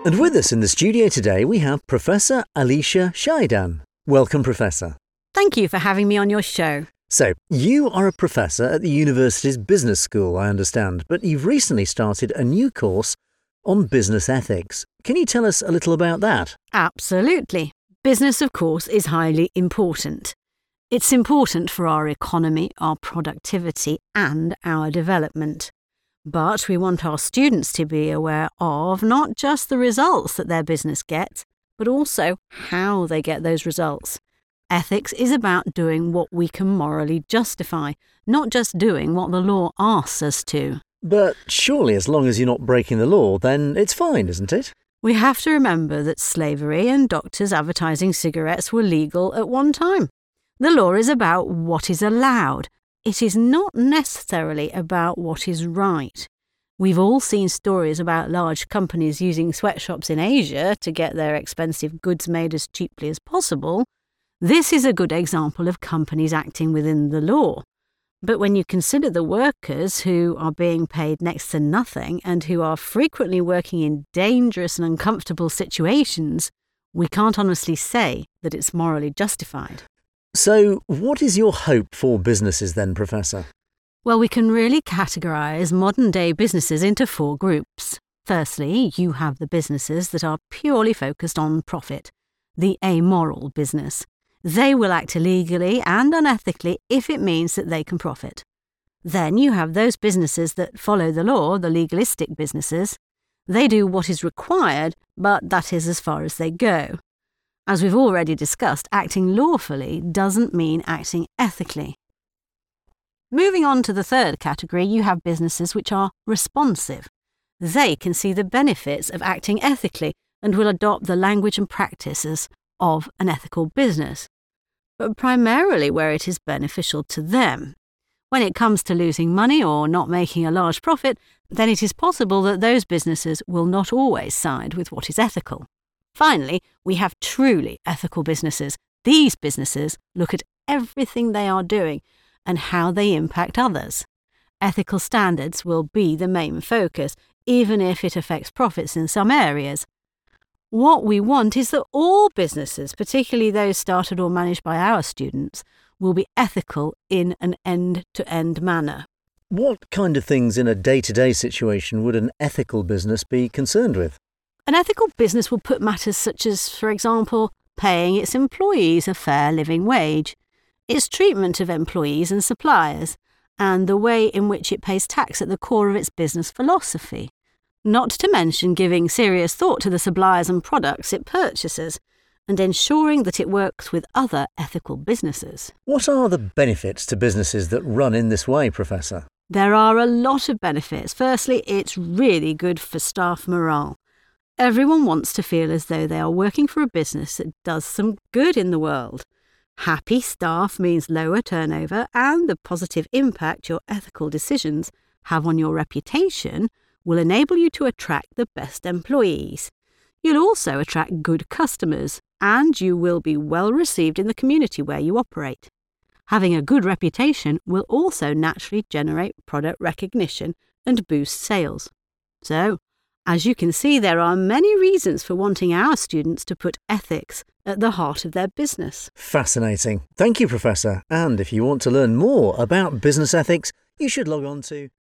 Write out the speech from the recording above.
And with us in the studio today, we have Professor Alicia Shaidan. Welcome, Professor. Thank you for having me on your show. So, you are a professor at the university's business school, I understand, but you've recently started a new course on business ethics. Can you tell us a little about that? Absolutely. Business, of course, is highly important. It's important for our economy, our productivity, and our development. But we want our students to be aware of not just the results that their business gets, but also how they get those results. Ethics is about doing what we can morally justify, not just doing what the law asks us to. But surely as long as you're not breaking the law, then it's fine, isn't it? We have to remember that slavery and doctors advertising cigarettes were legal at one time. The law is about what is allowed. It is not necessarily about what is right. We've all seen stories about large companies using sweatshops in Asia to get their expensive goods made as cheaply as possible. This is a good example of companies acting within the law. But when you consider the workers who are being paid next to nothing and who are frequently working in dangerous and uncomfortable situations, we can't honestly say that it's morally justified. So, what is your hope for businesses then, Professor? Well, we can really categorise modern-day businesses into 4 groups. Firstly, you have the businesses that are purely focused on profit, the amoral business. They will act illegally and unethically if it means that they can profit. Then you have those businesses that follow the law, the legalistic businesses. They do what is required, but that is as far as they go. As we've already discussed, acting lawfully doesn't mean acting ethically. Moving on to the third category, you have businesses which are responsive. They can see the benefits of acting ethically and will adopt the language and practices of an ethical business, but primarily where it is beneficial to them. When it comes to losing money or not making a large profit, then it is possible that those businesses will not always side with what is ethical. Finally, we have truly ethical businesses. These businesses look at everything they are doing and how they impact others. Ethical standards will be the main focus, even if it affects profits in some areas. What we want is that all businesses, particularly those started or managed by our students, will be ethical in an end-to-end manner. What kind of things in a day-to-day situation would an ethical business be concerned with? An ethical business will put matters such as, for example, paying its employees a fair living wage, its treatment of employees and suppliers, and the way in which it pays tax at the core of its business philosophy. Not to mention giving serious thought to the suppliers and products it purchases, and ensuring that it works with other ethical businesses. What are the benefits to businesses that run in this way, Professor? There are a lot of benefits. Firstly, it's really good for staff morale. Everyone wants to feel as though they are working for a business that does some good in the world. Happy staff means lower turnover, and the positive impact your ethical decisions have on your reputation will enable you to attract the best employees. You'll also attract good customers, and you will be well received in the community where you operate. Having a good reputation will also naturally generate product recognition and boost sales. So, as you can see, there are many reasons for wanting our students to put ethics at the heart of their business. Fascinating. Thank you, Professor. And if you want to learn more about business ethics, you should log on to